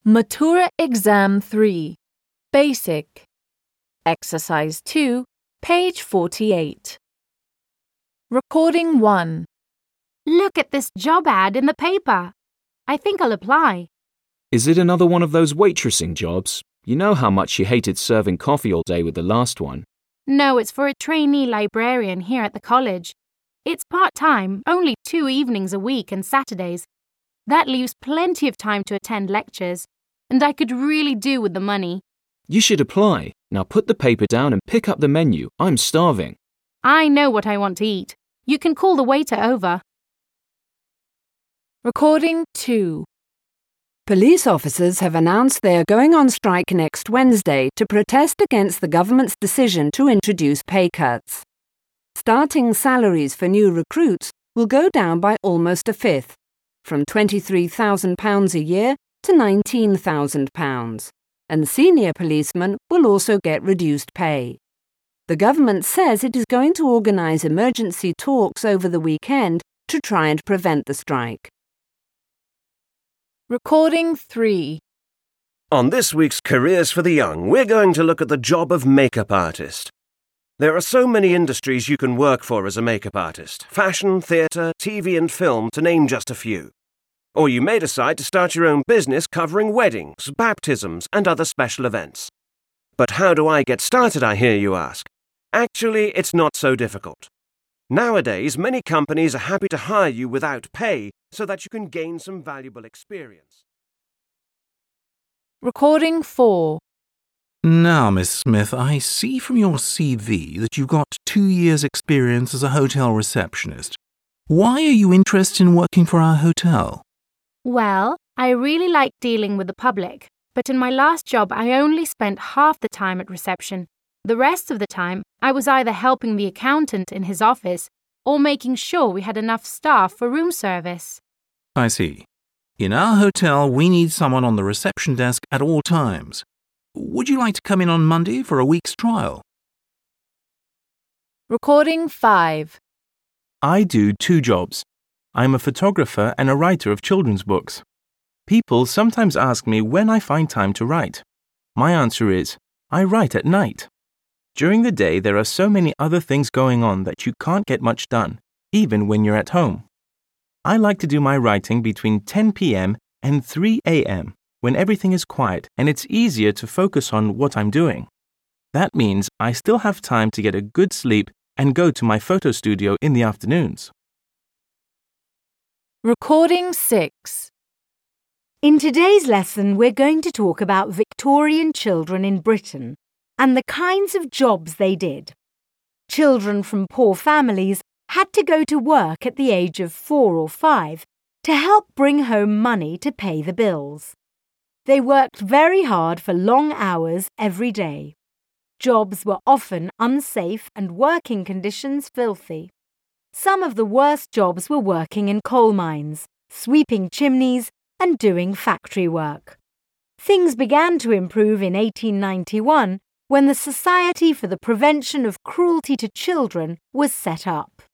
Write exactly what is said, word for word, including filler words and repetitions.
Matura Exam three, Basic. Exercise two, page forty-eight. Recording one. Look at this job ad in the paper. I think I'll apply. Is it another one of those waitressing jobs? You know how much she hated serving coffee all day with the last one. No, it's for a trainee librarian here at the college. It's part-time, only two evenings a week and Saturdays. That leaves plenty of time to attend lectures, and I could really do with the money. You should apply. Now put the paper down and pick up the menu. I'm starving. I know what I want to eat. You can call the waiter over. Recording two. Police officers have announced they are going on strike next Wednesday to protest against the government's decision to introduce pay cuts. Starting salaries for new recruits will go down by almost a fifth, from twenty-three thousand pounds a year to nineteen thousand pounds, and senior policemen will also get reduced pay. The government says it is going to organise emergency talks over the weekend to try and prevent the strike. Recording three. On this week's Careers for the Young, we're going to look at the job of makeup artist. There are so many industries you can work for as a makeup artist: fashion, theatre, T V and film, to name just a few. Or you may decide to start your own business covering weddings, baptisms and other special events. But how do I get started, I hear you ask? Actually, it's not so difficult. Nowadays, many companies are happy to hire you without pay so that you can gain some valuable experience. Recording four. Now, Miss Smith, I see from your C V that you've got two years' experience as a hotel receptionist. Why are you interested in working for our hotel? Well, I really like dealing with the public, but in my last job I only spent half the time at reception. The rest of the time, I was either helping the accountant in his office or making sure we had enough staff for room service. I see. In our hotel, we need someone on the reception desk at all times. Would you like to come in on Monday for a week's trial? Recording five. I do two jobs. I'm a photographer and a writer of children's books. People sometimes ask me when I find time to write. My answer is, I write at night. During the day, there are so many other things going on that you can't get much done, even when you're at home. I like to do my writing between ten p.m. and three a.m. when everything is quiet and it's easier to focus on what I'm doing. That means I still have time to get a good sleep and go to my photo studio in the afternoons. Recording six. In today's lesson, we're going to talk about Victorian children in Britain and the kinds of jobs they did. Children from poor families had to go to work at the age of four or five to help bring home money to pay the bills. They worked very hard for long hours every day. Jobs were often unsafe and working conditions filthy. Some of the worst jobs were working in coal mines, sweeping chimneys, and doing factory work. Things began to improve in eighteen ninety-one when the Society for the Prevention of Cruelty to Children was set up.